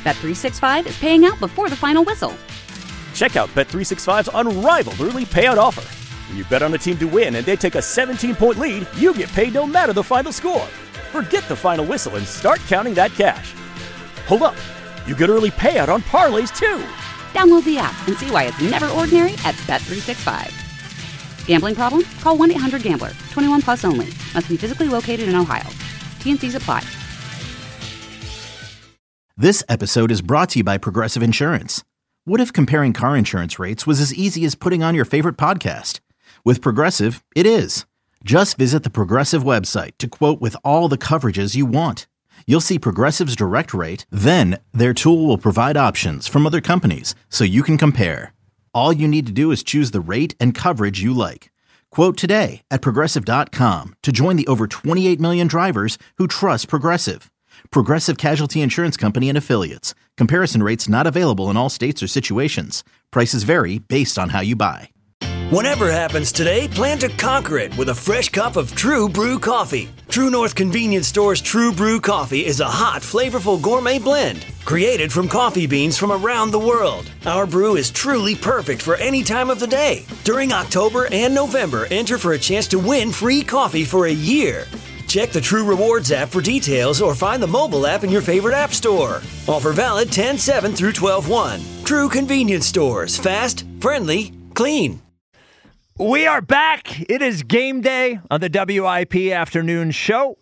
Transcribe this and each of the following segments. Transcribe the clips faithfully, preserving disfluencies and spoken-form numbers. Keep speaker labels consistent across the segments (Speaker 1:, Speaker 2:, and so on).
Speaker 1: Bet three sixty-five is paying out before the final whistle.
Speaker 2: Check out Bet three sixty-five's unrivaled early payout offer. When you bet on a team to win and they take a seventeen-point lead, you get paid no matter the final score. Forget the final whistle and start counting that cash. Hold up. You get early payout on parlays, too.
Speaker 1: Download the app and see why it's never ordinary at Bet three sixty-five. Gambling problem? Call one eight hundred gambler. twenty-one plus only. Must be physically located in Ohio. T and C's apply.
Speaker 3: This episode is brought to you by Progressive Insurance. What if comparing car insurance rates was as easy as putting on your favorite podcast? With Progressive, it is. Just visit the Progressive website to quote with all the coverages you want. You'll see Progressive's direct rate, then their tool will provide options from other companies so you can compare. All you need to do is choose the rate and coverage you like. Quote today at Progressive dot com to join the over twenty-eight million drivers who trust Progressive. Progressive Casualty Insurance Company and Affiliates. Comparison rates not available in all states or situations. Prices vary based on how you buy.
Speaker 4: Whatever happens today, plan to conquer it with a fresh cup of True Brew coffee. True North Convenience Store's True Brew coffee is a hot, flavorful gourmet blend created from coffee beans from around the world. Our brew is truly perfect for any time of the day. During October and November, enter for a chance to win free coffee for a year. Check the True Rewards app for details or find the mobile app in your favorite app store. Offer valid ten seven through twelve one. True Convenience Stores. Fast, friendly, clean.
Speaker 5: We are back. It is game day on the W I P Afternoon Show.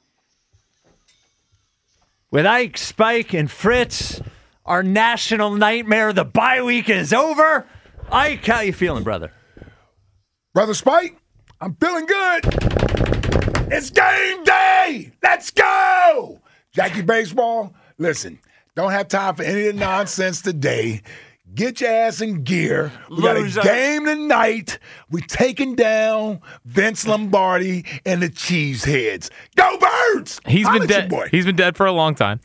Speaker 5: With Ike, Spike, and Fritz, our national nightmare, the bye week is over. Ike, how you feeling, brother?
Speaker 6: Brother Spike, I'm feeling good. It's game day. Let's go. Jackie Baseball, listen, don't have time for any of the nonsense today. Get your ass in gear. We
Speaker 5: Loser.
Speaker 6: got a game tonight. We taking down Vince Lombardi and the Cheeseheads. Go Birds!
Speaker 7: He's
Speaker 6: Holla
Speaker 7: been
Speaker 6: at your
Speaker 7: dead.
Speaker 6: boy.
Speaker 7: He's been dead for a long time,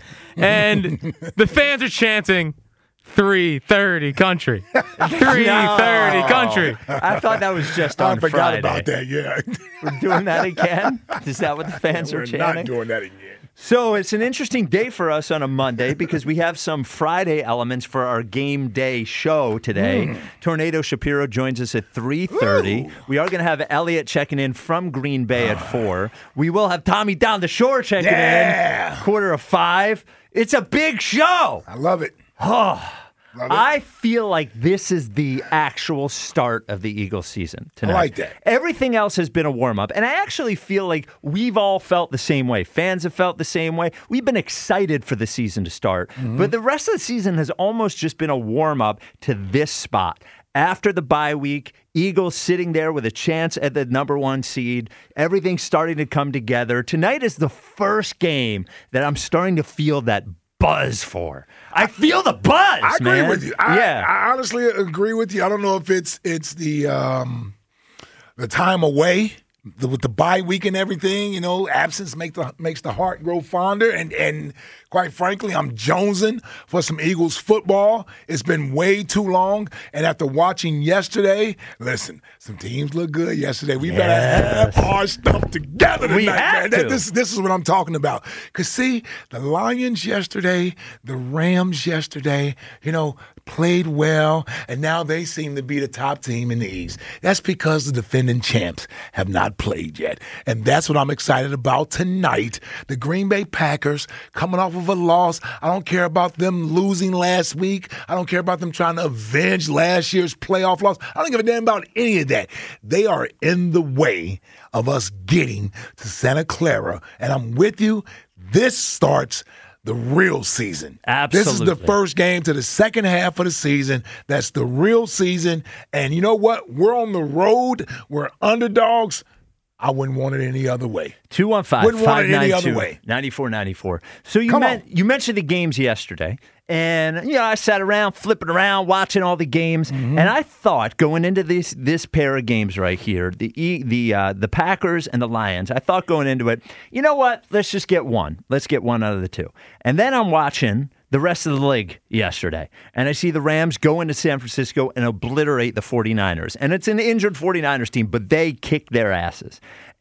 Speaker 7: and the fans are chanting three thirty country, three thirty country.
Speaker 5: I thought that was just
Speaker 6: I
Speaker 5: on
Speaker 6: forgot
Speaker 5: Friday.
Speaker 6: about that, yeah.
Speaker 5: We're doing that again? Is that what the fans
Speaker 6: We're
Speaker 5: are chanting?
Speaker 6: not doing that again.
Speaker 5: So it's an interesting day for us on a Monday because we have some Friday elements for our game day show today. Mm. Tornado Shapiro joins us at three thirty. Ooh. We are going to have Elliot checking in from Green Bay at four. We will have Tommy Down the Shore checking
Speaker 6: yeah.
Speaker 5: in quarter of five. It's a big show.
Speaker 6: I love it.
Speaker 5: Oh,
Speaker 6: love it.
Speaker 5: I feel like this is the actual start of the Eagles season tonight.
Speaker 6: I like that.
Speaker 5: Everything else has been a warm-up, and I actually feel like we've all felt the same way. Fans have felt the same way. We've been excited for the season to start, mm-hmm. but the rest of the season has almost just been a warm-up to this spot. After the bye week, Eagles sitting there with a chance at the number one seed. Everything's starting to come together. Tonight is the first game that I'm starting to feel that buzz for. I feel the buzz.
Speaker 6: I agree
Speaker 5: man.
Speaker 6: with you. I,
Speaker 5: yeah.
Speaker 6: I honestly agree with you. I don't know if it's it's the um, the time away the, with the bye week and everything. You know, absence make the makes the heart grow fonder. And and quite frankly, I'm jonesing for some Eagles football. It's been way too long. And after watching yesterday, listen, some teams look good yesterday. We yes. better have our stuff together tonight,
Speaker 5: we have
Speaker 6: man.
Speaker 5: to.
Speaker 6: This this is what I'm talking about. Because see, the Lions yesterday, the Rams yesterday, you know, played well, and now they seem to be the top team in the East. That's because the defending champs have not played yet. And that's what I'm excited about tonight. The Green Bay Packers coming off of a loss. I don't care about them losing last week. I don't care about them trying to avenge last year's playoff loss. I don't give a damn about any of that. They are in the way of us getting to Santa Clara. And I'm with you. This starts the real season.
Speaker 5: Absolutely.
Speaker 6: This is the first game to the second half of the season. That's the real season. And you know what? We're on the road. We're underdogs. I wouldn't want it any other way.
Speaker 5: two one five, five nine two,
Speaker 6: way.
Speaker 5: nine four nine four. So you,
Speaker 6: Come
Speaker 5: men-
Speaker 6: on.
Speaker 5: you mentioned the games yesterday. And, you know, I sat around flipping around, watching all the games. Mm-hmm. And I thought going into this this pair of games right here, the e, the uh, the Packers and the Lions, I thought going into it, you know what? Let's just get one. Let's get one out of the two. And then I'm watching the rest of the league yesterday. And I see the Rams go into San Francisco and obliterate the 49ers. And it's an injured 49ers team, but they kicked their asses.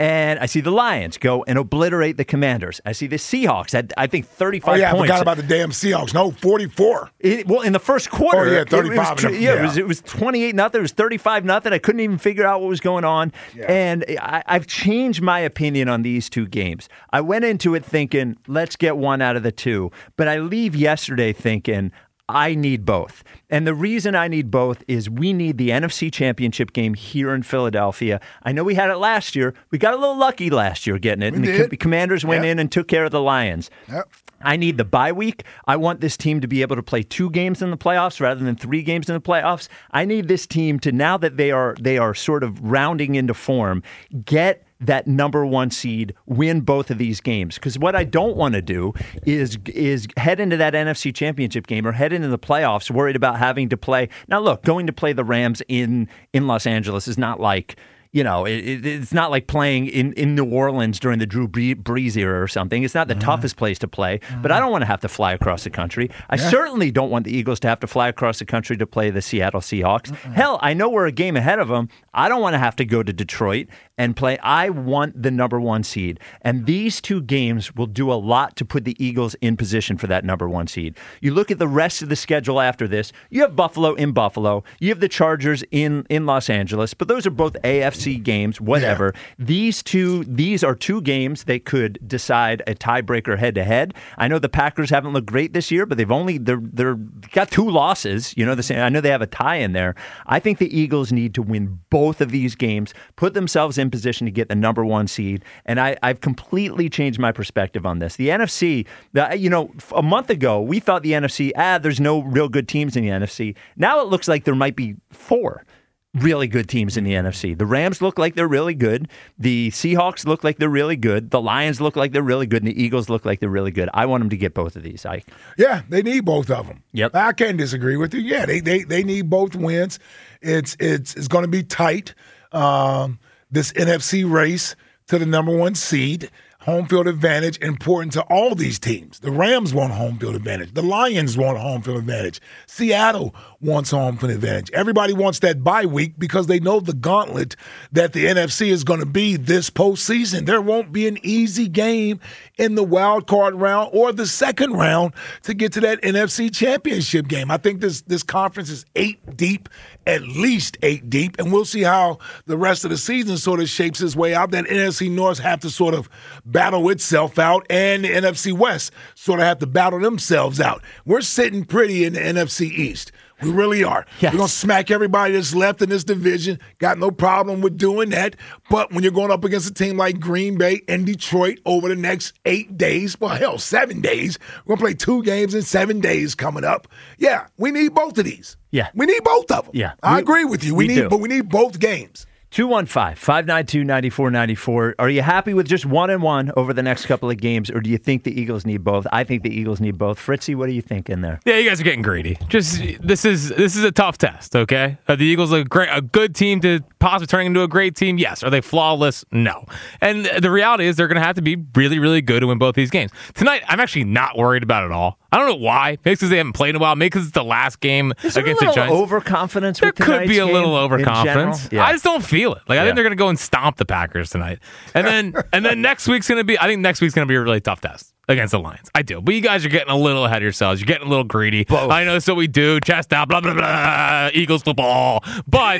Speaker 5: And I see the Lions go and obliterate the Commanders. I see the Seahawks at, I think, thirty-five
Speaker 6: Oh, yeah,
Speaker 5: points.
Speaker 6: I forgot about the damn Seahawks. No, forty-four.
Speaker 5: It, well, in the first quarter,
Speaker 6: Oh, yeah,
Speaker 5: it-
Speaker 6: thirty-five
Speaker 5: It was,
Speaker 6: and a-
Speaker 5: yeah,
Speaker 6: yeah.
Speaker 5: It was, it was twenty-eight nothing. It was thirty-five nothing. I couldn't even figure out what was going on.
Speaker 6: Yeah.
Speaker 5: And I, I've changed my opinion on these two games. I went into it thinking, let's get one out of the two. But I leave yesterday thinking, I need both. And the reason I need both is we need the N F C Championship game here in Philadelphia. I know we had it last year. We got a little lucky last year getting it.
Speaker 6: We
Speaker 5: and the
Speaker 6: did.
Speaker 5: Com- Commanders went
Speaker 6: Yep.
Speaker 5: in and took care of the Lions.
Speaker 6: Yep.
Speaker 5: I need the bye week. I want this team to be able to play two games in the playoffs rather than three games in the playoffs. I need this team to, now that they are they are sort of rounding into form, get that number one seed, win both of these games. Because what I don't want to do is is head into that N F C Championship game or head into the playoffs worried about having to play. Now, look, going to play the Rams in in Los Angeles is not like, you know, it, it, it's not like playing in, in New Orleans during the Drew Brees era or something. It's not the
Speaker 6: Mm-hmm.
Speaker 5: toughest place to play, but I don't want to have to fly across the country. I certainly don't want the Eagles to have to fly across the country to play the Seattle Seahawks. Mm-mm. Hell, I know we're a game ahead of them. I don't want to have to go to Detroit and play. I want the number one seed. And these two games will do a lot to put the Eagles in position for that number one seed. You look at the rest of the schedule after this, you have Buffalo in Buffalo, you have the Chargers in, in Los Angeles, but those are both A F C games, whatever. Yeah. These two, these are two games that could decide a tiebreaker head to head. I know the Packers haven't looked great this year, but they've only, they're, they're got two losses. You know, the same, I know they have a tie in there. I think the Eagles need to win both of these games, put themselves in position to get the number one seed. And I, I've completely changed my perspective on this. The N F C, the, you know, a month ago, we thought the N F C, ah, there's no real good teams in the N F C. Now it looks like there might be four really good teams in the N F C. The Rams look like they're really good. The Seahawks look like they're really good. The Lions look like they're really good. And the Eagles look like they're really good. I want them to get both of these. I,
Speaker 6: yeah, they need both of them.
Speaker 5: Yep.
Speaker 6: I can't disagree with you. Yeah, they they, they need both wins. It's it's it's going to be tight. Um, this N F C race to the number one seed. Home field advantage important to all these teams. The Rams want home field advantage. The Lions want home field advantage. Seattle wants home field advantage. Everybody wants that bye week because they know the gauntlet that the N F C is going to be this postseason. There won't be an easy game in the wild card round or the second round to get to that N F C championship game. I think this this conference is eight deep, at least eight deep, and we'll see how the rest of the season sort of shapes its way out. That N F C North have to sort of battle itself out, and the N F C West sort of have to battle themselves out. We're sitting pretty in the N F C East. We really are.
Speaker 5: Yes.
Speaker 6: We're going to smack everybody that's left in this division. Got no problem with doing that. But when you're going up against a team like Green Bay and Detroit over the next eight days, well, hell, seven days, we're going to play two games in seven days coming up. Yeah, we need both of these.
Speaker 5: Yeah.
Speaker 6: We need both of them.
Speaker 5: Yeah.
Speaker 6: I
Speaker 5: We-
Speaker 6: agree with you. We,
Speaker 5: we
Speaker 6: need,
Speaker 5: do.
Speaker 6: but we need both games.
Speaker 5: two one five, five nine two, nine four nine four. Are you happy with just one and one over the next couple of games, or do you think the Eagles need both? I think the Eagles need both. Fritzy, what do you think in there?
Speaker 7: Yeah, you guys are getting greedy. Just this is this is a tough test, okay? Are the Eagles a great, a good team to possibly turn into a great team? Yes. Are they flawless? No. And the reality is they're going to have to be really, really good to win both these games. Tonight, I'm actually not worried about it at all. I don't know why. Maybe because they haven't played in a while. Maybe because it's the last game
Speaker 5: Is there
Speaker 7: against
Speaker 5: a
Speaker 7: the
Speaker 5: little
Speaker 7: Giants.
Speaker 5: overconfidence
Speaker 7: There
Speaker 5: with
Speaker 7: could
Speaker 5: tonight's
Speaker 7: be a little
Speaker 5: game in
Speaker 7: overconfidence.
Speaker 5: general? Yeah.
Speaker 7: I just don't feel it. Like I
Speaker 5: Yeah.
Speaker 7: think they're going to go and stomp the Packers tonight, and then and then next week's going to be. I think next week's going to be a really tough test against the Lions. I do, but you guys are getting a little ahead of yourselves. You're getting a little greedy.
Speaker 5: Both.
Speaker 7: I know that's what we do. Chest out, blah blah blah. Eagles football, but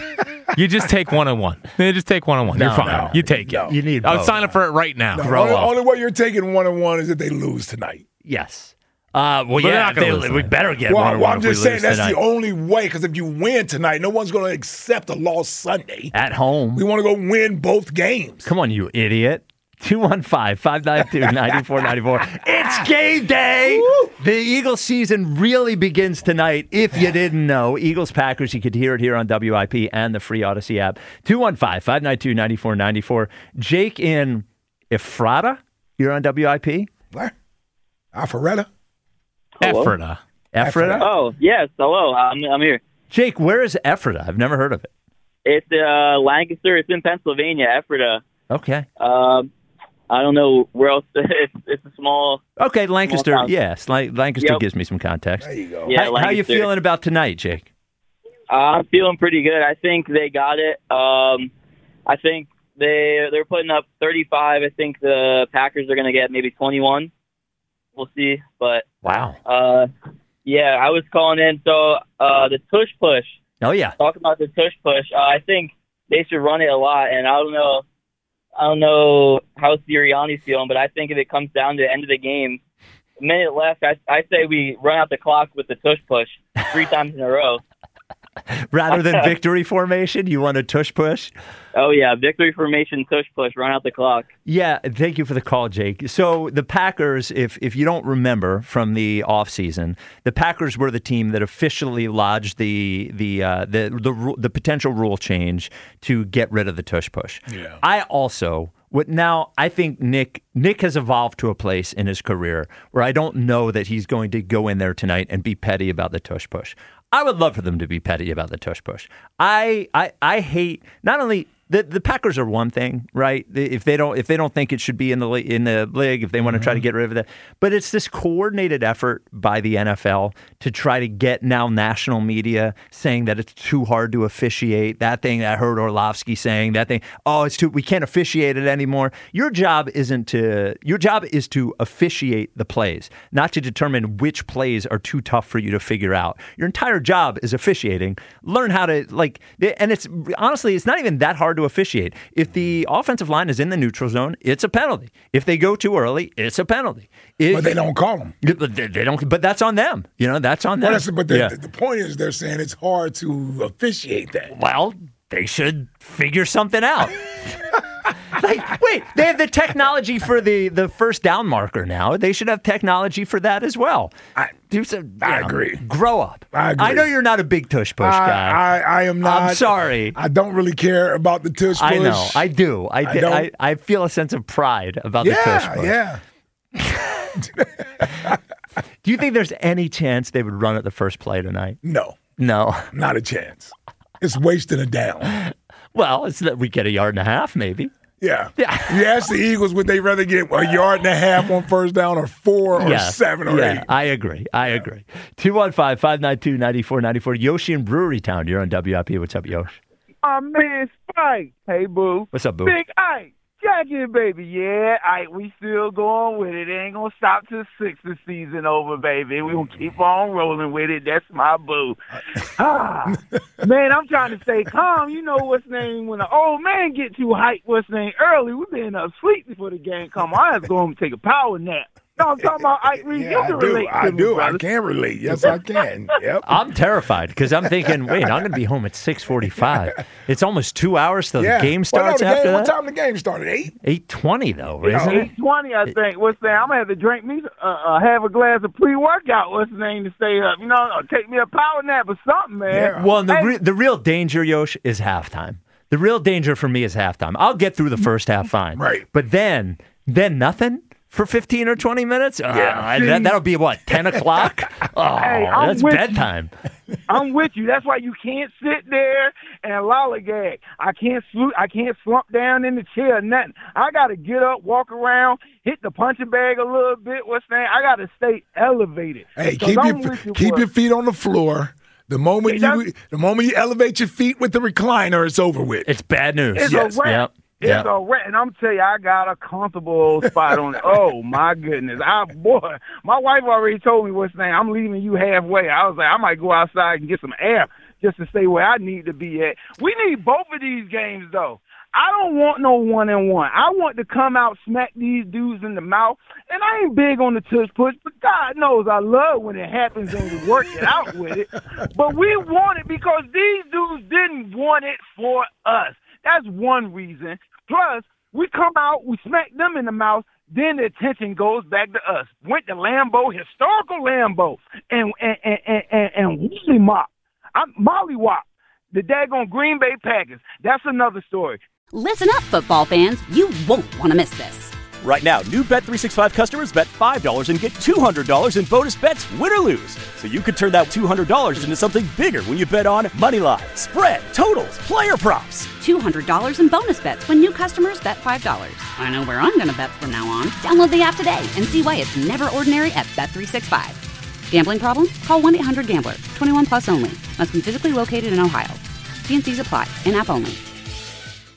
Speaker 7: you just take one and one. You just take one and one.
Speaker 5: No,
Speaker 7: You're fine.
Speaker 5: no.
Speaker 7: You take
Speaker 6: No.
Speaker 7: it.
Speaker 5: You need
Speaker 7: I would
Speaker 5: both.
Speaker 7: sign up for it right now.
Speaker 6: No,
Speaker 5: Grow
Speaker 6: only,
Speaker 5: up.
Speaker 6: only way you're taking one and one is if they lose tonight.
Speaker 5: Yes. Uh, well,
Speaker 7: But they're
Speaker 5: yeah,
Speaker 7: not gonna
Speaker 5: they-
Speaker 7: lose
Speaker 5: we
Speaker 7: tonight.
Speaker 5: better get
Speaker 6: Well,
Speaker 5: one and
Speaker 6: well
Speaker 5: one
Speaker 6: I'm
Speaker 5: if we
Speaker 6: just saying
Speaker 5: lose
Speaker 6: that's
Speaker 5: tonight.
Speaker 6: the only way, because if you win tonight, no one's going to accept a loss Sunday.
Speaker 5: At home.
Speaker 6: We want to go win both games.
Speaker 5: Come on, you idiot. two one five, five nine two, nine four nine four. It's game day. The Eagles season really begins tonight. If you didn't know, Eagles Packers, you could hear it here on W I P and the free Odyssey app. two one five, five nine two, nine four nine four. Jake in Ephrata, you're on W I P?
Speaker 6: What? Alpharetta?
Speaker 7: Ephrata.
Speaker 5: Ephrata?
Speaker 8: Oh, yes. Hello. I'm, I'm here.
Speaker 5: Jake, where is Ephrata? I've never heard of it.
Speaker 8: It's uh, Lancaster. It's in Pennsylvania, Ephrata.
Speaker 5: Okay.
Speaker 8: Um, I don't know where else. It's, it's a small.
Speaker 5: Okay, Lancaster.
Speaker 8: Small town.
Speaker 5: Yes, Lan- Lancaster
Speaker 8: Yep.
Speaker 5: gives me some context.
Speaker 6: There you go.
Speaker 8: Yeah,
Speaker 5: how, how you
Speaker 8: Lancaster.
Speaker 5: feeling about tonight, Jake?
Speaker 8: Uh, I'm feeling pretty good. I think they got it. Um, I think They they're putting up thirty-five. I think the Packers are going to get maybe twenty-one. We'll see. But
Speaker 5: wow.
Speaker 8: Uh, yeah, I was calling in. So uh, the tush push.
Speaker 5: Oh yeah.
Speaker 8: Talk about the tush push. Uh, I think they should run it a lot. And I don't know. I don't know how Sirianni's feeling, but I think if it comes down to the end of the game, a minute left, I, I say we run out the clock with the tush push three times in a row.
Speaker 5: Rather than victory formation, you want a tush push?
Speaker 8: Oh, yeah. Victory formation, tush push, run out the clock.
Speaker 5: Yeah, thank you for the call, Jake. So the Packers, if if you don't remember from the offseason, the Packers were the team that officially lodged the the uh, the, the the potential rule change to get rid of the tush push.
Speaker 6: Yeah.
Speaker 5: I also... What now? I think Nick Nick has evolved to a place in his career where I don't know that he's going to go in there tonight and be petty about the tush push. I would love for them to be petty about the tush push. I I, I hate not only the the Packers are one thing, right? If they don't if they don't think it should be in the in the league, if they want to try to get rid of that, but it's this coordinated effort by the N F L to try to get now national media saying that it's too hard to officiate. That thing I heard Orlovsky saying that thing. Oh, it's too we can't officiate it anymore. Your job isn't to your job is to officiate the plays, not to determine which plays are too tough for you to figure out. Your entire job is officiating. Learn how to like, and it's honestly it's not even that hard to officiate. If the offensive line is in the neutral zone, it's a penalty. If they go too early, it's a penalty. It,
Speaker 6: but they don't call them.
Speaker 5: They, they don't. But that's on them. You know, that's on them.
Speaker 6: Well, that's, but the,
Speaker 5: yeah.
Speaker 6: the, the point is, they're saying it's hard to officiate that.
Speaker 5: Well, they should figure something out. Like, wait, they have the technology for the, the first down marker now. They should have technology for that as well.
Speaker 6: I,
Speaker 5: Do some,
Speaker 6: I
Speaker 5: know,
Speaker 6: agree.
Speaker 5: Grow up.
Speaker 6: I agree.
Speaker 5: I know you're not a big tush push
Speaker 6: I,
Speaker 5: guy.
Speaker 6: I, I am not.
Speaker 5: I'm sorry.
Speaker 6: I don't really care about the tush push.
Speaker 5: I know. I do. I,
Speaker 6: I
Speaker 5: did,
Speaker 6: don't.
Speaker 5: I, I feel a sense of pride about
Speaker 6: yeah,
Speaker 5: the tush push.
Speaker 6: Yeah.
Speaker 5: Do you think there's any chance they would run it the first play tonight?
Speaker 6: No.
Speaker 5: No.
Speaker 6: Not a chance. It's wasting a down.
Speaker 5: Well, it's that we get a yard and a half, maybe.
Speaker 6: Yeah.
Speaker 5: Yeah.
Speaker 6: You ask the Eagles, would they rather get a yard and a half on first down or four or
Speaker 5: yeah.
Speaker 6: seven or
Speaker 5: yeah,
Speaker 6: eight?
Speaker 5: I agree. I agree. two one five, five nine two, nine four nine four. Yoshi in Brewery Town. You're on W I P. What's up, Yosh?
Speaker 9: My man Spike. Hey, boo.
Speaker 5: What's up, boo?
Speaker 9: Big Ike. Jackie, baby. Yeah, Ike, we still going with it. It ain't going to stop till six the season over, baby. We going to keep on rolling with it. That's my boo. Ah, man, I'm trying to stay calm. You know what's name when an old man get too hyped, what's name early. We been up asleep before the game come on. I have to go home and take a power nap. You know what I'm talking about, Ike Reed?
Speaker 6: Yeah,
Speaker 9: You
Speaker 6: I
Speaker 9: can
Speaker 6: do.
Speaker 9: relate
Speaker 6: I
Speaker 9: to
Speaker 6: do.
Speaker 9: me,
Speaker 6: I
Speaker 9: brother.
Speaker 6: can relate. Yes, I can. Yep.
Speaker 5: I'm terrified because I'm thinking, wait, I'm going to be home at six forty-five. It's almost two hours till
Speaker 6: Yeah.
Speaker 5: the game
Speaker 6: Well, no,
Speaker 5: starts
Speaker 6: the
Speaker 5: after
Speaker 6: game,
Speaker 5: that.
Speaker 6: What time the game started? Eight?
Speaker 5: eight twenty, though, isn't it?
Speaker 9: eight twenty, I think. What's that? I'm going to have to drink me, uh, uh, have a glass of pre-workout, what's the name, to stay up. You know, or take me a power nap or something, man.
Speaker 6: Yeah.
Speaker 5: Well, the,
Speaker 9: Hey.
Speaker 5: re- the real danger, Yosh, is halftime. The real danger for me is halftime. I'll get through the first half fine.
Speaker 6: Right.
Speaker 5: But then, then nothing for fifteen or twenty minutes?
Speaker 6: Yeah.
Speaker 5: Uh, that, that'll be, what, ten o'clock? Oh,
Speaker 9: Hey, I'm
Speaker 5: that's
Speaker 9: with you.
Speaker 5: bedtime.
Speaker 9: I'm with you. That's why you can't sit there and lollygag. I can't slu- I can't slump down in the chair or nothing. I got to get up, walk around, hit the punching bag a little bit. What's that? I got to stay elevated.
Speaker 6: Hey,
Speaker 9: 'Cause
Speaker 6: keep
Speaker 9: I'm
Speaker 6: your
Speaker 9: with you,
Speaker 6: keep
Speaker 9: boy.
Speaker 6: your feet on the floor. The moment
Speaker 9: Hey,
Speaker 6: you the moment you elevate your feet with the recliner, it's over with.
Speaker 5: It's bad news.
Speaker 9: It's
Speaker 6: Yes.
Speaker 9: a wrap.
Speaker 5: Yep.
Speaker 9: It's
Speaker 5: Yep.
Speaker 9: a wrap. And I'm telling you, I got a comfortable old spot on it. Oh, my goodness. I, boy, my wife already told me what's name. I'm leaving you halfway. I was like, I might go outside and get some air just to stay where I need to be at. We need both of these games, though. I don't want no one-and-one. I want to come out, smack these dudes in the mouth. And I ain't big on the tush push, but God knows I love when it happens and we work it out with it. But we want it because these dudes didn't want it for us. That's one reason. Plus, we come out, we smack them in the mouth, then the attention goes back to us. Went to Lambeau, historical Lambeau, and and and and, and, and Wooly Mop. I'm Mollywop, the daggone Green Bay Packers. That's another story.
Speaker 1: Listen up, football fans. You won't want to miss this.
Speaker 2: Right now, new Bet three sixty-five customers bet five dollars and get two hundred dollars in bonus bets, win or lose. So you could turn that two hundred dollars into something bigger when you bet on moneyline, spread, totals, player props.
Speaker 1: two hundred dollars in bonus bets when new customers bet five dollars. I know where I'm going to bet from now on. Download the app today and see why it's never ordinary at Bet three sixty-five. Gambling problem? Call one eight hundred gambler. twenty-one plus only. Must be physically located in Ohio. T and C's apply. In-app only.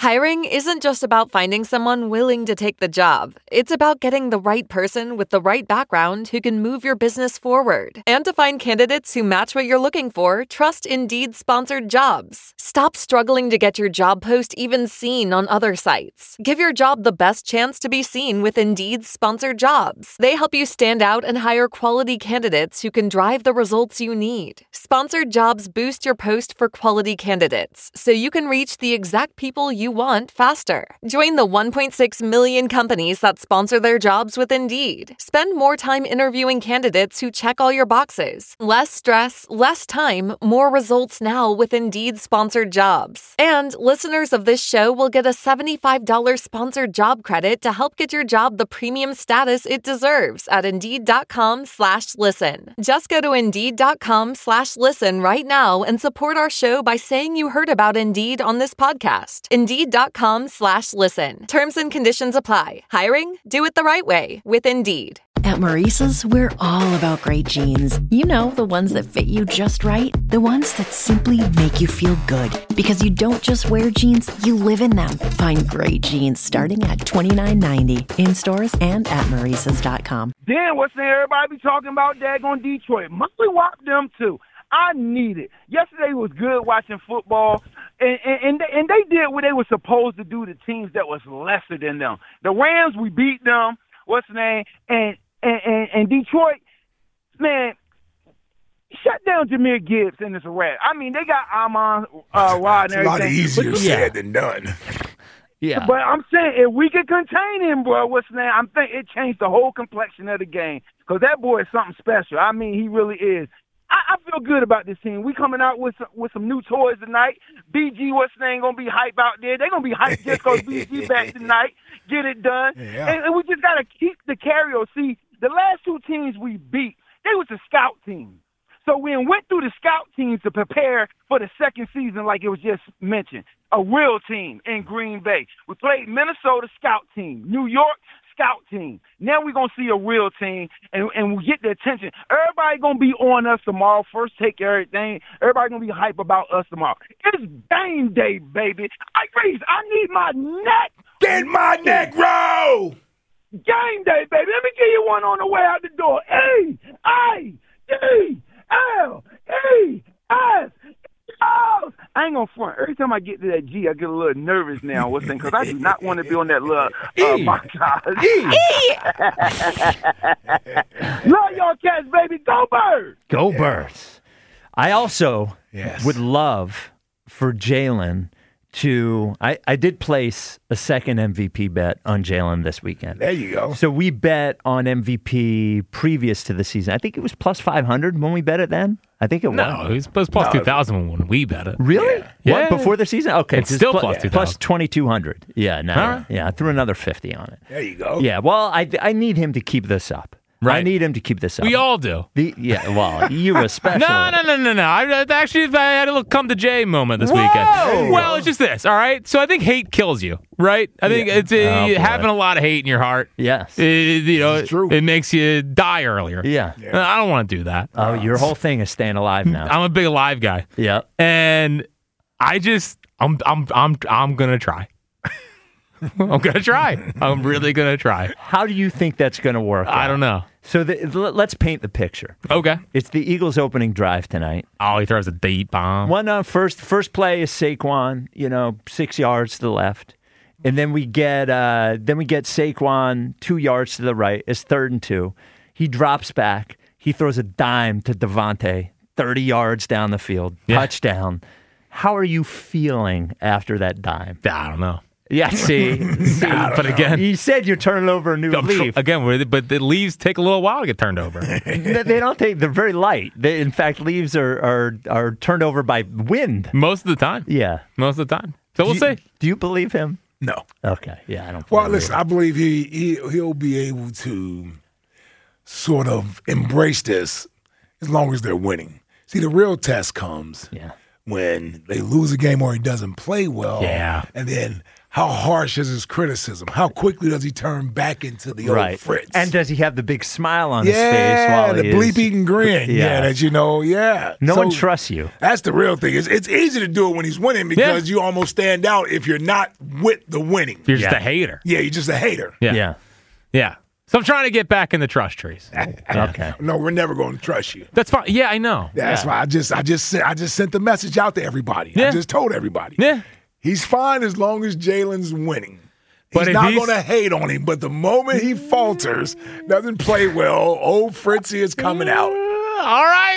Speaker 10: Hiring isn't just about finding someone willing to take the job. It's about getting the right person with the right background who can move your business forward. And to find candidates who match what you're looking for, trust Indeed sponsored jobs. Stop struggling to get your job post even seen on other sites. Give your job the best chance to be seen with Indeed sponsored jobs. They help you stand out and hire quality candidates who can drive the results you need. Sponsored jobs boost your post for quality candidates, so you can reach the exact people you want faster. Join the one point six million companies that sponsor their jobs with Indeed. Spend more time interviewing candidates who check all your boxes. Less stress, less time, more results now with Indeed sponsored jobs. And listeners of this show will get a seventy-five dollars sponsored job credit to help get your job the premium status it deserves at Indeed.com slash listen. Just go to Indeed.com slash listen right now and support our show by saying you heard about Indeed on this podcast. Indeed.com slash listen. Terms and conditions apply. Hiring? Do it the right way with Indeed.
Speaker 11: At Maurice's, we're all about great jeans. You know, the ones that fit you just right. The ones that simply make you feel good. Because you don't just wear jeans, you live in them. Find great jeans starting at twenty-nine ninety in stores and at Maurices dot com.
Speaker 9: Then what's there? Everybody be talking about daggone Detroit. Mostly whop them too. I need it. Yesterday was good watching football, and, and, and, they, and they did what they were supposed to do to teams that was lesser than them. The Rams, we beat them. What's the name? And And, and, and Detroit, man, shut down Jahmyr Gibbs and it's a wrap. I mean, they got Amon uh, Rod and everything.
Speaker 6: It's a lot easier
Speaker 9: but,
Speaker 6: said
Speaker 9: yeah.
Speaker 6: than done.
Speaker 5: Yeah.
Speaker 9: But I'm saying, if we could contain him, bro, what's the name? I'm thinking it changed the whole complexion of the game because that boy is something special. I mean, he really is. I, I feel good about this team. We coming out with some, with some new toys tonight. B G, what's the name, going to be hype out there. They're going to be hyped just because B G back tonight. Get it done.
Speaker 6: Yeah.
Speaker 9: And, and we just got to keep the carryover. See, the last two teams we beat, they was a scout team. So we went through the scout teams to prepare for the second season like it was just mentioned. A real team in Green Bay. We played Minnesota scout team, New York scout team. Now we're going to see a real team, and, and we get the attention. Everybody going to be on us tomorrow. First take everything. Everybody going to be hype about us tomorrow. It's game day, baby. I, Reese, I need my neck.
Speaker 6: Get my neck roll.
Speaker 9: Game day, baby. Let me give you one on the way out the door. E I D L E S. I ain't gonna front. Every time I get to that G, I get a little nervous now. What's that? Because I do not want to be on that little uh, montage. Love y'all cats, baby. Go Birds.
Speaker 5: Go Birds. I also
Speaker 6: Yes.
Speaker 5: would love for Jalen to. I, I did place a second M V P bet on Jalen this weekend.
Speaker 6: There you go.
Speaker 5: So we bet on M V P previous to the season. I think it was plus five hundred when we bet it then. I think it was.
Speaker 7: No, it was plus
Speaker 6: No.
Speaker 7: two thousand when we bet it.
Speaker 5: Really?
Speaker 7: Yeah.
Speaker 5: What, before the season? Okay.
Speaker 7: It's
Speaker 5: just
Speaker 7: still
Speaker 5: pl-
Speaker 7: plus two thousand.
Speaker 5: Plus twenty-two hundred. Yeah, no.
Speaker 7: All right.
Speaker 5: Yeah, I threw another fifty on it.
Speaker 6: There you go.
Speaker 5: Yeah, well, I, I need him to keep this up. I
Speaker 7: Right.
Speaker 5: need him to keep this up.
Speaker 7: We all do.
Speaker 5: The, yeah, well, you especially.
Speaker 7: No, no, no, no, no. I, I actually I had a little come to Jay moment this
Speaker 5: Whoa!
Speaker 7: weekend. Well, it's just this, all right? So I think hate kills you, right? I think
Speaker 5: Yeah.
Speaker 7: it's uh,
Speaker 5: Oh, boy.
Speaker 7: having a lot of hate in your heart.
Speaker 5: Yes.
Speaker 7: It, you know,
Speaker 6: It's true.
Speaker 7: it makes you die earlier.
Speaker 5: Yeah.
Speaker 7: Uh, I don't want to do that.
Speaker 5: Oh, your whole thing is staying alive now.
Speaker 7: I'm a big alive guy,
Speaker 5: Yeah.
Speaker 7: and I just I'm I'm I'm I'm gonna try. I'm gonna try. I'm really gonna try.
Speaker 5: How do you think that's going to work?
Speaker 7: I
Speaker 5: out?
Speaker 7: don't know.
Speaker 5: So the, l- let's paint the picture.
Speaker 7: Okay.
Speaker 5: It's the Eagles' opening drive tonight.
Speaker 7: Oh, he throws a deep bomb.
Speaker 5: One uh, first first play is Saquon, you know, six yards to the left, and then we get uh, then we get Saquon two yards to the right. It's third and two. He drops back. He throws a dime to Devontae, thirty yards down the field,
Speaker 7: Yeah.
Speaker 5: touchdown. How are you feeling after that dime?
Speaker 7: I don't know.
Speaker 5: Yeah, see, see
Speaker 7: But again,
Speaker 5: you said you're turning over a new leaf.
Speaker 7: again, we're- but the leaves take a little while to get turned over.
Speaker 5: They they don't take. They're very light. They, in fact, leaves are, are are turned over by wind.
Speaker 7: Most of the time.
Speaker 5: Yeah.
Speaker 7: Most of the time. So we'll
Speaker 5: do you,
Speaker 7: see.
Speaker 5: Do you believe him?
Speaker 6: No.
Speaker 5: Okay. Yeah, I don't.
Speaker 6: Well,
Speaker 5: believe
Speaker 6: listen,
Speaker 5: him.
Speaker 6: I believe he, he he'll be able to sort of embrace this as long as they're winning. See, the real test comes
Speaker 5: Yeah.
Speaker 6: when they lose a game or he doesn't play well.
Speaker 7: Yeah.
Speaker 6: And then how harsh is his criticism? How quickly does he turn back into the
Speaker 5: Right.
Speaker 6: old Fritz?
Speaker 5: And does he have the big smile on his
Speaker 6: yeah,
Speaker 5: face while
Speaker 6: the
Speaker 5: he is-
Speaker 6: bleep-eating grin. Yeah.
Speaker 5: Yeah.
Speaker 6: that you know, yeah.
Speaker 5: No
Speaker 6: So
Speaker 5: one trusts you.
Speaker 6: That's the real thing. It's, it's easy to do it when he's winning because you almost stand out if you're not with the winning.
Speaker 7: You're just
Speaker 5: Yeah.
Speaker 7: a hater.
Speaker 6: Yeah, you're just a hater.
Speaker 7: Yeah.
Speaker 5: Yeah.
Speaker 7: Yeah. So I'm trying to get back in the trust trees.
Speaker 5: Okay.
Speaker 6: No, we're never going to trust you.
Speaker 7: That's fine. Yeah, I know.
Speaker 6: That's
Speaker 7: yeah.
Speaker 6: why I just, I just, sent, I just sent the message out to everybody.
Speaker 7: Yeah.
Speaker 6: I just told everybody.
Speaker 7: Yeah.
Speaker 6: He's fine as long as Jalen's winning.
Speaker 7: But
Speaker 6: He's
Speaker 7: if
Speaker 6: not
Speaker 7: he's-
Speaker 6: going to hate on him, but the moment he falters, doesn't play well, old Fritzy is coming out.
Speaker 7: All right.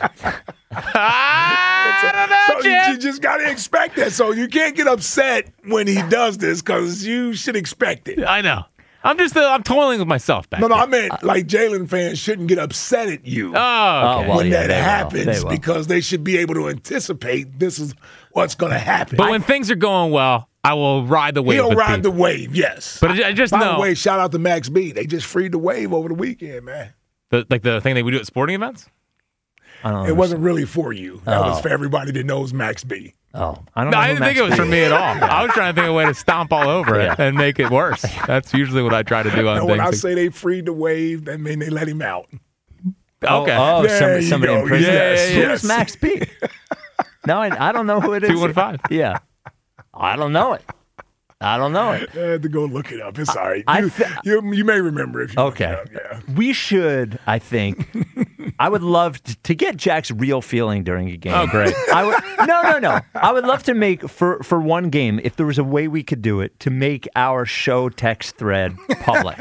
Speaker 7: I don't know,
Speaker 6: So you,
Speaker 7: Jim.
Speaker 6: you just got to expect that. So you can't get upset when he does this because you should expect it.
Speaker 7: I know. I'm just, uh, I'm toiling with myself back
Speaker 6: No, no,
Speaker 7: there.
Speaker 6: I meant like Jalen fans shouldn't get upset at you
Speaker 7: Oh, okay.
Speaker 5: Oh, well,
Speaker 6: when
Speaker 5: yeah,
Speaker 6: that
Speaker 5: they will.
Speaker 6: happens
Speaker 5: They will.
Speaker 6: because they should be able to anticipate this is what's going to happen.
Speaker 7: But when things are going well, I will ride the wave.
Speaker 6: He'll
Speaker 7: with
Speaker 6: ride the
Speaker 7: people.
Speaker 6: wave, yes.
Speaker 7: But I I just
Speaker 6: By
Speaker 7: know,
Speaker 6: the way, shout out to Max B. They just freed the wave over the weekend, man.
Speaker 7: the, like the thing that we do at sporting events.
Speaker 5: I don't know.
Speaker 6: It wasn't really for you. That was
Speaker 5: Oh.
Speaker 6: for everybody that knows Max B.
Speaker 5: Oh, I don't
Speaker 7: No,
Speaker 5: know.
Speaker 7: I
Speaker 5: who
Speaker 7: didn't think
Speaker 5: Max
Speaker 7: it was
Speaker 5: B
Speaker 7: for
Speaker 5: is.
Speaker 7: me at all. I was trying to think of a way to stomp all over it
Speaker 5: Yeah.
Speaker 7: and make it worse. That's usually what I try to do on
Speaker 6: And when I
Speaker 7: things.
Speaker 6: say they freed the wave, that mean they let him out.
Speaker 5: Oh,
Speaker 7: Okay.
Speaker 5: Oh,
Speaker 6: There
Speaker 5: somebody,
Speaker 6: you
Speaker 5: somebody
Speaker 6: go.
Speaker 5: in prison.
Speaker 6: Yes,
Speaker 5: Who's
Speaker 6: yes.
Speaker 5: Max B? No, I, I don't know who it is.
Speaker 7: two one five.
Speaker 5: Yeah. I don't know it. I don't know it.
Speaker 6: I had to go look it up. It's all right.
Speaker 5: I
Speaker 6: You,
Speaker 5: th-
Speaker 6: you, you may remember if you
Speaker 5: Okay.
Speaker 6: look it up. Yeah.
Speaker 5: We should, I think. I would love to, to get Jack's real feeling during a game.
Speaker 7: Oh, great.
Speaker 5: I would, no, no, no. I would love to make, for, for one game, if there was a way we could do it, to make our show text thread public.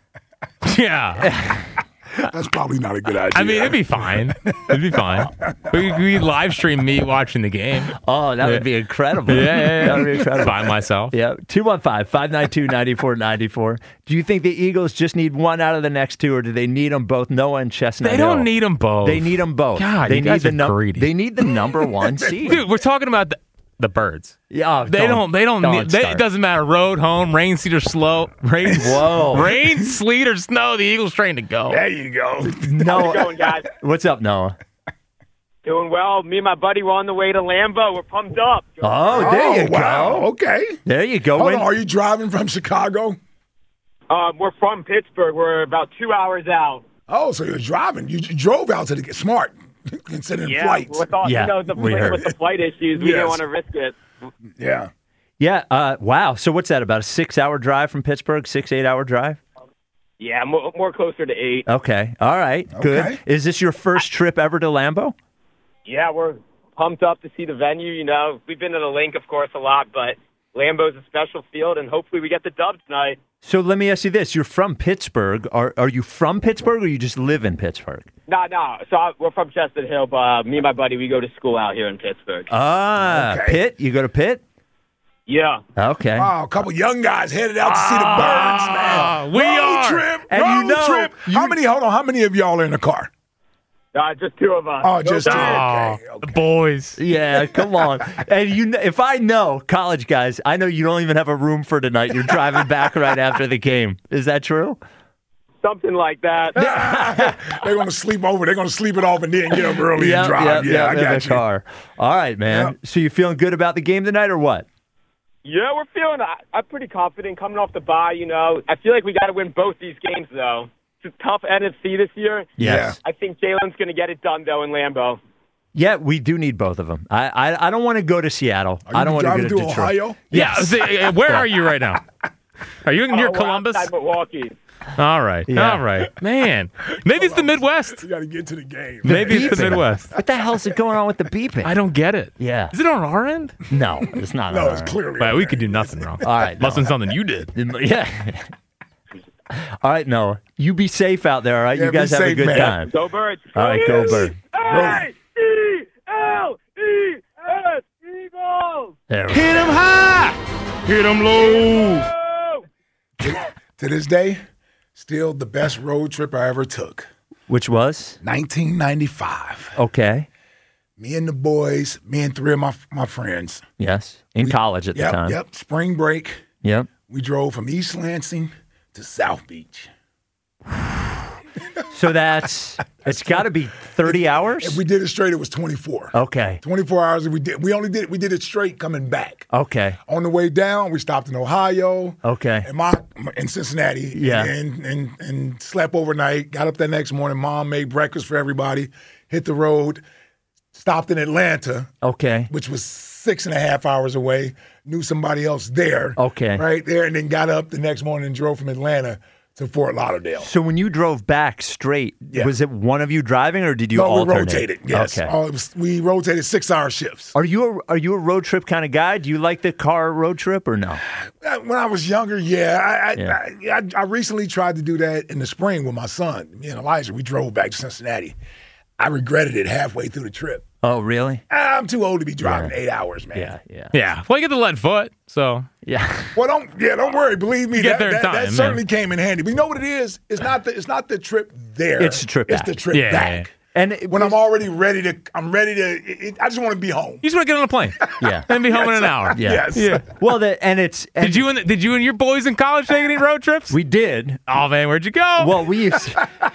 Speaker 7: Yeah.
Speaker 6: That's probably not a good idea.
Speaker 7: I mean, it'd be fine. It'd be fine. We we live stream me watching the game.
Speaker 5: Oh, that
Speaker 7: Yeah.
Speaker 5: would be incredible.
Speaker 7: Yeah, yeah, yeah.
Speaker 5: That would be incredible.
Speaker 7: By myself.
Speaker 5: Yeah, two one five, five nine two, nine four nine four. Do you think the Eagles just need one out of the next two, or do they need them both, Noah and Chestnut
Speaker 7: They
Speaker 5: Hill?
Speaker 7: don't need them both.
Speaker 5: They need them both.
Speaker 7: God,
Speaker 5: they
Speaker 7: you
Speaker 5: need
Speaker 7: guys
Speaker 5: the
Speaker 7: are
Speaker 5: num-
Speaker 7: greedy.
Speaker 5: They need the number one seed.
Speaker 7: Dude, we're talking about the, the birds.
Speaker 5: Yeah,
Speaker 7: They don't. They don't. need, they,
Speaker 5: start.
Speaker 7: it doesn't matter. Road, home, rain, sleet, or slow. Rain,
Speaker 5: Whoa.
Speaker 7: rain, sleet, or snow. The Eagles train to go.
Speaker 6: There you go.
Speaker 5: Noah,
Speaker 12: going, guys?
Speaker 5: what's up, Noah?
Speaker 12: Doing well. Me and my buddy were on the way to Lambeau. We're pumped up.
Speaker 5: Oh, there you
Speaker 6: Oh, wow.
Speaker 5: go.
Speaker 6: Okay.
Speaker 5: There you go.
Speaker 6: Hold
Speaker 5: When-
Speaker 6: on. Are you driving from Chicago?
Speaker 12: Um, we're from Pittsburgh. We're about two hours out.
Speaker 6: Oh, so you're driving. You, you drove out to the smart, considering
Speaker 12: Yeah,
Speaker 6: flights.
Speaker 12: with all
Speaker 5: Yeah,
Speaker 12: you know, the,
Speaker 5: we heard.
Speaker 12: with the flight issues, we
Speaker 6: Yes.
Speaker 12: didn't want to risk it.
Speaker 6: Yeah.
Speaker 5: yeah. Uh, wow. So what's that? About a six-hour drive from Pittsburgh? Six, eight-hour drive?
Speaker 12: Yeah, more, more closer to eight.
Speaker 5: Okay. All right. Good.
Speaker 6: Okay.
Speaker 5: Is this your first trip ever to Lambeau?
Speaker 12: Yeah, we're pumped up to see the venue. You know, we've been to the Link, of course, a lot, but Lambeau's a special field, and hopefully we get the dub tonight.
Speaker 5: So let me ask you this: you're from Pittsburgh. Are are you from Pittsburgh, or you just live in Pittsburgh?
Speaker 12: No, no. So I, we're from Chestnut Hill, but uh, me and my buddy, we go to school out here in Pittsburgh.
Speaker 5: Ah,
Speaker 6: Okay.
Speaker 5: Pitt. You go to Pitt?
Speaker 12: yeah.
Speaker 5: Okay.
Speaker 6: Oh, a couple young guys headed out to see the birds, man.
Speaker 7: we
Speaker 6: road
Speaker 7: are.
Speaker 6: trip.
Speaker 5: And
Speaker 6: road
Speaker 5: you know-
Speaker 6: trip. How
Speaker 5: you-
Speaker 6: many? Hold on. How many of y'all are in the car?
Speaker 12: Uh, just two of us.
Speaker 6: Oh, just two.
Speaker 7: Oh,
Speaker 6: Okay.
Speaker 7: the boys.
Speaker 5: Yeah, come on. And you, kn- if I know college guys, I know you don't even have a room for tonight. You're driving back right after the game. Is that true?
Speaker 12: Something like that.
Speaker 6: They're going to sleep over. They're going to sleep it off and then get up early
Speaker 5: Yep,
Speaker 6: and drive.
Speaker 5: yep,
Speaker 6: yeah,
Speaker 5: yep,
Speaker 6: I
Speaker 5: in
Speaker 6: got
Speaker 5: the
Speaker 6: you.
Speaker 5: car. All right, man.
Speaker 6: Yep.
Speaker 5: So you feeling good about the game tonight, or what?
Speaker 12: Yeah, we're feeling. I, I'm pretty confident coming off the bye. You know, I feel like we got to win both these games though. It's a tough N F C this year.
Speaker 5: Yes.
Speaker 12: I think Jalen's going to get it done though in Lambeau.
Speaker 5: Yeah, we do need both of them. I I, I don't want to go to Seattle.
Speaker 6: Are you
Speaker 5: I don't want to
Speaker 6: driving
Speaker 5: go to
Speaker 6: through
Speaker 5: Detroit.
Speaker 6: Ohio?
Speaker 7: Yeah. see, uh, where are you right now? Are you near
Speaker 12: Oh, we're
Speaker 7: Columbus?
Speaker 12: outside Milwaukee.
Speaker 7: All right.
Speaker 5: Yeah.
Speaker 7: All right. Man. Maybe it's the Midwest.
Speaker 6: You got to get to the game.
Speaker 7: Maybe it's the
Speaker 5: beeping.
Speaker 7: Midwest.
Speaker 5: What the hell's going on with the beeping?
Speaker 7: I don't get it.
Speaker 5: Yeah.
Speaker 7: Is it on our end?
Speaker 5: No, it's not.
Speaker 6: No,
Speaker 5: all
Speaker 6: it's
Speaker 5: right.
Speaker 6: clearly.
Speaker 7: Well, we could do nothing wrong.
Speaker 5: All right,
Speaker 7: Must
Speaker 5: no.
Speaker 7: have been something you did.
Speaker 5: Yeah. All right, Noah. You be safe out there, all right?
Speaker 6: Yeah,
Speaker 5: you guys
Speaker 6: be
Speaker 5: have a
Speaker 6: safe,
Speaker 5: good
Speaker 6: man.
Speaker 5: time.
Speaker 12: Go Birds.
Speaker 5: All right, go Bird.
Speaker 12: A E L E S Eagles.
Speaker 5: There we
Speaker 7: Hit him high. Hit him low.
Speaker 12: Oh!
Speaker 6: To this day, still the best road trip I ever took.
Speaker 5: Which was?
Speaker 6: nineteen ninety-five.
Speaker 5: Okay.
Speaker 6: Me and the boys, me and three of my my friends.
Speaker 5: Yes. In college at
Speaker 6: Yep,
Speaker 5: the time.
Speaker 6: yep. Spring break.
Speaker 5: Yep.
Speaker 6: We drove from East Lansing to South Beach.
Speaker 5: So that's it's got to be thirty hours.
Speaker 6: If we did it straight, it was twenty-four.
Speaker 5: Okay.
Speaker 6: twenty-four hours. And we did. We only did. We did it straight coming back.
Speaker 5: Okay.
Speaker 6: On the way down, we stopped in Ohio.
Speaker 5: Okay.
Speaker 6: And my in Cincinnati.
Speaker 5: Yeah.
Speaker 6: And and and slept overnight. Got up that next morning. Mom made breakfast for everybody. Hit the road. Stopped in Atlanta.
Speaker 5: Okay.
Speaker 6: Which was six and a half hours away. Knew somebody else there.
Speaker 5: Okay.
Speaker 6: Right there, and then got up the next morning and drove from Atlanta to Fort Lauderdale.
Speaker 5: So when you drove back straight,
Speaker 6: Yeah.
Speaker 5: was it one of you driving, or did you
Speaker 6: no,
Speaker 5: alternate?
Speaker 6: we rotated. Yes.
Speaker 5: Okay.
Speaker 6: Oh, it was, we rotated six-hour shifts.
Speaker 5: Are you a, are you a road trip kind of guy? Do you like the car road trip or no?
Speaker 6: Uh, When I was younger, yeah. I I,
Speaker 5: Yeah.
Speaker 6: I I recently tried to do that in the spring with my son. Me and Elijah, we drove back to Cincinnati. I regretted it halfway through the trip.
Speaker 5: Oh, really?
Speaker 6: I'm too old to be driving
Speaker 5: Yeah.
Speaker 6: eight hours, man.
Speaker 5: Yeah, yeah.
Speaker 7: Yeah. Well, you get the lead foot, so.
Speaker 5: Yeah.
Speaker 6: Well, don't yeah, don't worry. Believe me,
Speaker 7: You get
Speaker 6: that,
Speaker 7: there in
Speaker 6: that,
Speaker 7: time,
Speaker 6: that
Speaker 7: man.
Speaker 6: certainly came in handy. But you know what it is? It's not the it's not the trip there.
Speaker 5: It's the trip
Speaker 6: It's
Speaker 5: back.
Speaker 6: the trip
Speaker 7: Yeah,
Speaker 6: back.
Speaker 7: yeah, yeah.
Speaker 5: And it
Speaker 6: When
Speaker 5: was-
Speaker 6: I'm already ready to, I'm ready to. It, it- I just want to be home.
Speaker 7: You just want to get on a plane
Speaker 5: Yeah.
Speaker 7: and be home in an
Speaker 6: Yes.
Speaker 7: hour.
Speaker 5: Yeah.
Speaker 6: Yes.
Speaker 7: Yeah.
Speaker 5: Well, the, and it's and
Speaker 7: Did you and did you and your boys in college take any road trips?
Speaker 5: we did.
Speaker 7: Oh man, where'd you go?
Speaker 5: Well, we used.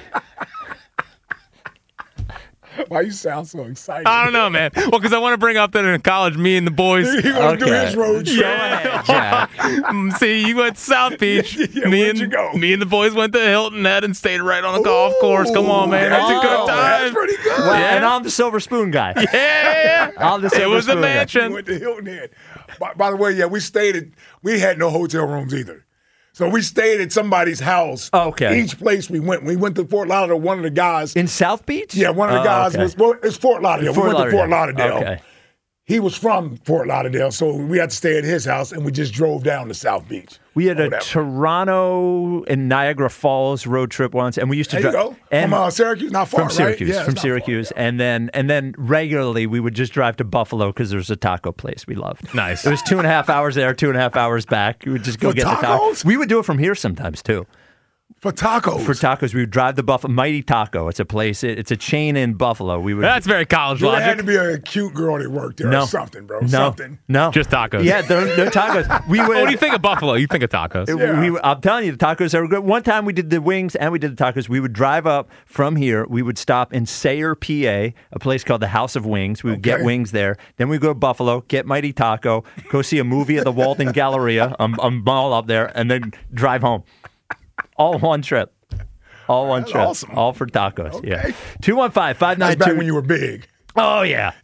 Speaker 6: Why you sound so excited?
Speaker 7: I don't know, man. Well, because I want to bring up that in college, me and the boys.
Speaker 6: He want to do
Speaker 5: Okay.
Speaker 6: his road trip.
Speaker 5: Go ahead, Jack.
Speaker 7: Mm, See, you went to South Beach.
Speaker 6: Yeah,
Speaker 7: me
Speaker 6: where'd
Speaker 7: and
Speaker 6: you go?
Speaker 7: me and the boys went to Hilton Head and stayed right on a golf course. Come on, man, that's a
Speaker 6: Oh,
Speaker 7: good
Speaker 6: That's
Speaker 7: time.
Speaker 6: pretty good.
Speaker 5: Well,
Speaker 7: Yeah.
Speaker 5: And I'm the silver spoon guy.
Speaker 7: Yeah, yeah, yeah.
Speaker 5: I'm the
Speaker 7: It
Speaker 5: silver
Speaker 7: was a
Speaker 5: spoon guy.
Speaker 6: We
Speaker 7: mansion.
Speaker 6: went to Hilton Head. By, by the way, yeah, we stayed at. We had no hotel rooms either, so we stayed at somebody's house.
Speaker 5: Okay.
Speaker 6: Each place we went, we went to Fort Lauderdale. One of the guys.
Speaker 5: In South Beach?
Speaker 6: Yeah, one of the
Speaker 5: Oh,
Speaker 6: guys
Speaker 5: okay.
Speaker 6: was. Well, it's Fort Lauderdale.
Speaker 5: Fort
Speaker 6: we went to Fort Lauderdale.
Speaker 5: Okay.
Speaker 6: He was from Fort Lauderdale, so we had to stay at his house, and we just drove down to South Beach.
Speaker 5: We had
Speaker 6: Or
Speaker 5: a
Speaker 6: whatever.
Speaker 5: Toronto and Niagara Falls road trip once, and we used to
Speaker 6: There you
Speaker 5: drive
Speaker 6: go.
Speaker 5: and
Speaker 6: From uh, Syracuse, not far,
Speaker 5: from Syracuse,
Speaker 6: right? Yeah,
Speaker 5: from
Speaker 6: it's not far.
Speaker 5: Syracuse, and then and then regularly we would just drive to Buffalo because there was a taco place we loved.
Speaker 7: Nice.
Speaker 5: It was two and a half hours there, two and a half hours back. We would just go
Speaker 6: For
Speaker 5: get the
Speaker 6: tacos?
Speaker 5: tacos. We would do it from here sometimes too.
Speaker 6: For tacos.
Speaker 5: For tacos, we would drive to Buffalo. Mighty Taco. It's a place. It, it's a chain in Buffalo. We would.
Speaker 7: That's very college
Speaker 6: There had to
Speaker 7: logic.
Speaker 6: be a cute girl that worked there
Speaker 5: No.
Speaker 6: or something, bro.
Speaker 5: no,
Speaker 6: Something.
Speaker 5: no,
Speaker 7: Just tacos.
Speaker 5: Yeah, there are no tacos. We would.
Speaker 7: What do you think of Buffalo? You think of tacos?
Speaker 6: Yeah.
Speaker 5: We, I'm telling you, the tacos are good. One time we did the wings and we did the tacos. We would drive up from here. We would stop in Sayre, P A, a place called the House of Wings. We would get
Speaker 6: Okay.
Speaker 5: wings there. Then we go to Buffalo, get Mighty Taco, go see a movie at the Walton Galleria. I'm, I'm all up there, and then drive home. All one trip. All one
Speaker 6: That's
Speaker 5: trip.
Speaker 6: awesome.
Speaker 5: All for tacos. Yeah.
Speaker 6: Okay.
Speaker 5: two one five, five nine
Speaker 6: That's
Speaker 5: two
Speaker 6: back when you were big.
Speaker 5: Oh yeah.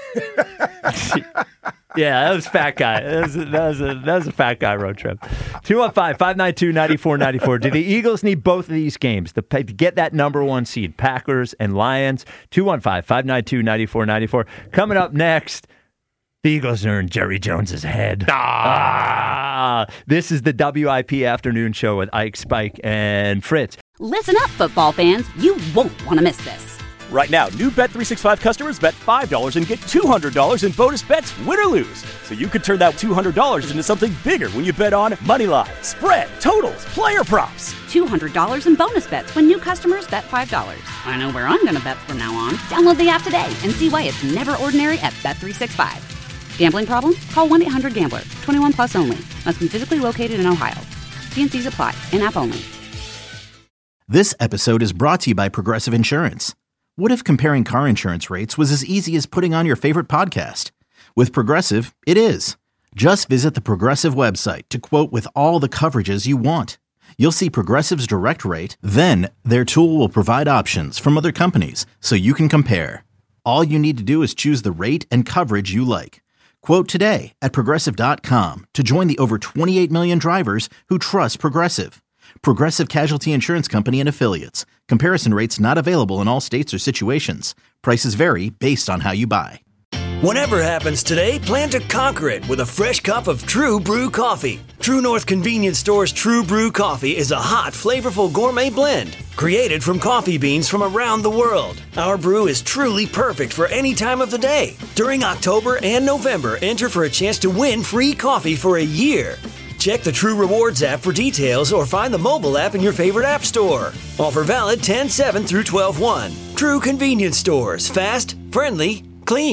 Speaker 5: Yeah, that was fat guy. That was a, that was a, that was a fat guy road trip. two one five, five nine two, nine four nine four. Do the Eagles need both of these games to, pay, to get that number one seed? Packers and Lions. two one five, five nine two, nine four nine four. Coming up next, the Eagles are in Jerry Jones's head. Ah. This is the W I P Afternoon Show with Ike, Spike, and Fritz.
Speaker 1: Listen up, football fans. You won't want to miss this.
Speaker 2: Right now, new Bet three sixty-five customers bet five dollars and get two hundred dollars in bonus bets, win or lose. So you could turn that two hundred dollars into something bigger when you bet on money line, spread, totals, player props.
Speaker 1: two hundred dollars in bonus bets when new customers bet five dollars. I know where I'm going to bet from now on. Download the app today and see why it's never ordinary at Bet three sixty-five. Gambling problem? Call one eight hundred gambler. twenty-one plus only. Must be physically located in Ohio. T and C's apply. In-app only.
Speaker 3: This episode is brought to you by Progressive Insurance. What if comparing car insurance rates was as easy as putting on your favorite podcast? With Progressive, it is. Just visit the Progressive website to quote with all the coverages you want. You'll see Progressive's direct rate, then their tool will provide options from other companies so you can compare. All you need to do is choose the rate and coverage you like. Quote today at Progressive dot com to join the over twenty-eight million drivers who trust Progressive. Progressive Casualty Insurance Company and Affiliates. Comparison rates not available in all states or situations. Prices vary based on how you buy.
Speaker 4: Whatever happens today, plan to conquer it with a fresh cup of True Brew coffee. True North Convenience Store's True Brew coffee is a hot, flavorful gourmet blend created from coffee beans from around the world. Our brew is truly perfect for any time of the day. During October and November, enter for a chance to win free coffee for a year. Check the True Rewards app for details or find the mobile app in your favorite app store. Offer valid ten seven through twelve one. True Convenience Stores. Fast, friendly, clean.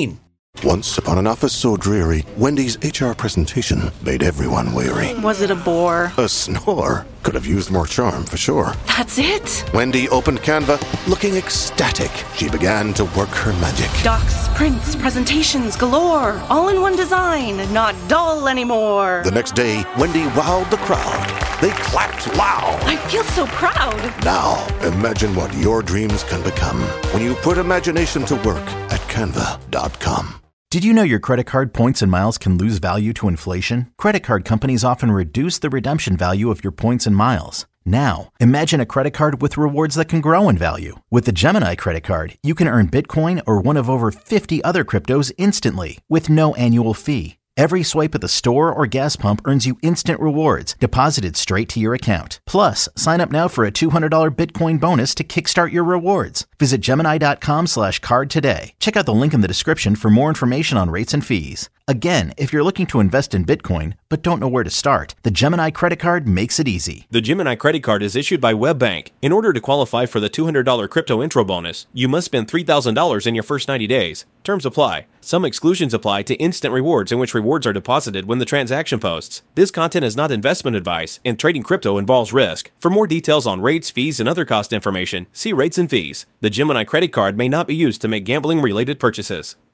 Speaker 13: Once upon an office so dreary, Wendy's H R presentation made everyone weary.
Speaker 14: Was it a bore?
Speaker 13: A snore? Could have used more charm, for sure.
Speaker 14: That's it?
Speaker 13: Wendy opened Canva, looking ecstatic. She began to work her magic.
Speaker 14: Docs, prints, presentations galore. All in one design, not dull anymore.
Speaker 13: The next day, Wendy wowed the crowd. They clapped loud.
Speaker 14: I feel so proud.
Speaker 13: Now, imagine what your dreams can become when you put imagination to work at canva dot com.
Speaker 3: Did you know your credit card points and miles can lose value to inflation? Credit card companies often reduce the redemption value of your points and miles. Now, imagine a credit card with rewards that can grow in value. With the Gemini credit card, you can earn Bitcoin or one of over fifty other cryptos instantly with no annual fee. Every swipe at the store or gas pump earns you instant rewards deposited straight to your account. Plus, sign up now for a two hundred dollars Bitcoin bonus to kickstart your rewards. Visit Gemini.com slash card today. Check out the link in the description for more information on rates and fees. Again, if you're looking to invest in Bitcoin but don't know where to start, the Gemini credit card makes it easy.
Speaker 15: The Gemini credit card is issued by WebBank. In order to qualify for the two hundred dollars crypto intro bonus, you must spend three thousand dollars in your first ninety days. Terms apply. Some exclusions apply to instant rewards, in which rewards are deposited when the transaction posts. This content is not investment advice, and trading crypto involves risk. For more details on rates, fees, and other cost information, see rates and fees. The Gemini credit card may not be used to make gambling-related purchases.